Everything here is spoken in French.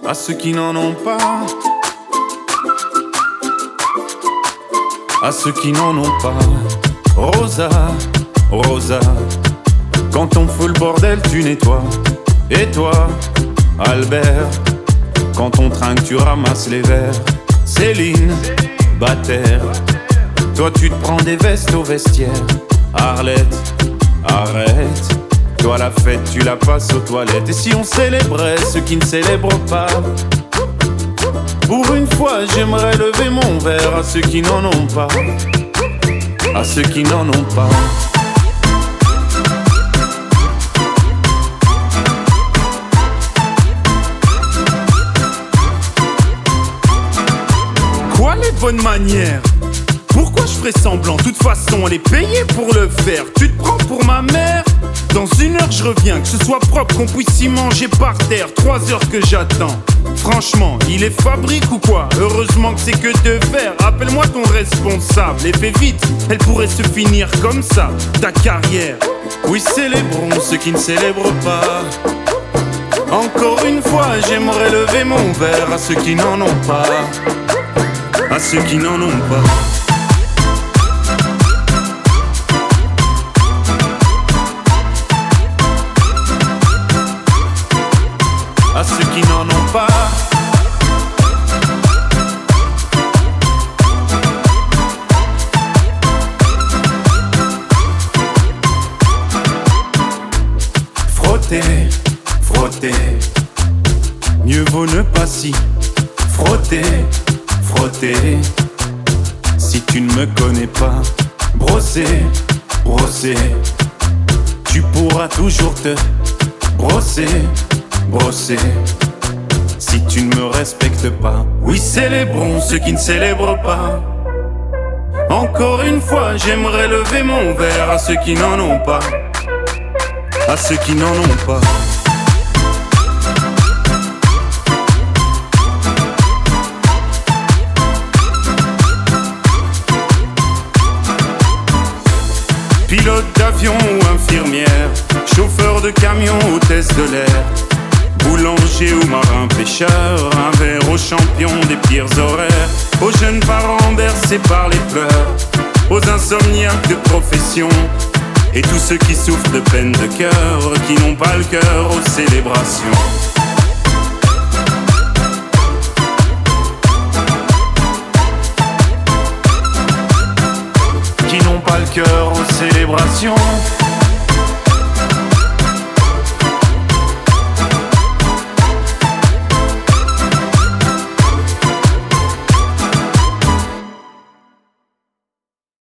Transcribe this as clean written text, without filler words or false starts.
à ceux qui n'en ont pas, à ceux qui n'en ont pas. Rosa, Rosa, quand on fout le bordel tu nettoies. Et toi, Albert, quand on trinque tu ramasses les verres. Céline, Bataire, toi tu te prends des vestes au vestiaire. Arlette, arrête, toi la fête tu la passes aux toilettes. Et si on célébrait ceux qui ne célèbrent pas, pour une fois j'aimerais lever mon verre à ceux qui n'en ont pas, à ceux qui n'en ont pas. Quoi les bonnes manières? Pourquoi je ferais semblant? De toute façon elle est payée pour le faire. Tu te prends pour ma mère? Dans 1 heure je reviens, que ce soit propre, qu'on puisse y manger par terre. 3 heures que j'attends. Franchement, il est fabrique ou quoi? Heureusement que c'est que de faire. Appelle-moi ton responsable et fais vite, elle pourrait se finir comme ça, ta carrière. Oui, célébrons ceux qui ne célèbrent pas. Encore une fois, j'aimerais lever mon verre à ceux qui n'en ont pas, à ceux qui n'en ont pas. À ceux qui n'en ont pas. Frotter, frotter, mieux vaut ne pas s'y frotter, frotter. Si tu ne me connais pas, brosser, brosser, tu pourras toujours te brosser, brosser. Si tu ne me respectes pas, oui, célébrons ceux qui ne célèbrent pas. Encore une fois, j'aimerais lever mon verre à ceux qui n'en ont pas, à ceux qui n'en ont pas. Pilote d'avion ou infirmière, chauffeur de camion, hôtesse de l'air, boulanger ou marin pêcheur, un verre aux champions des pires horaires, aux jeunes parents bercés par les pleurs, aux insomniaques de profession, et tous ceux qui souffrent de peine de cœur, qui n'ont pas le cœur aux célébrations. Qui n'ont pas le cœur aux célébrations.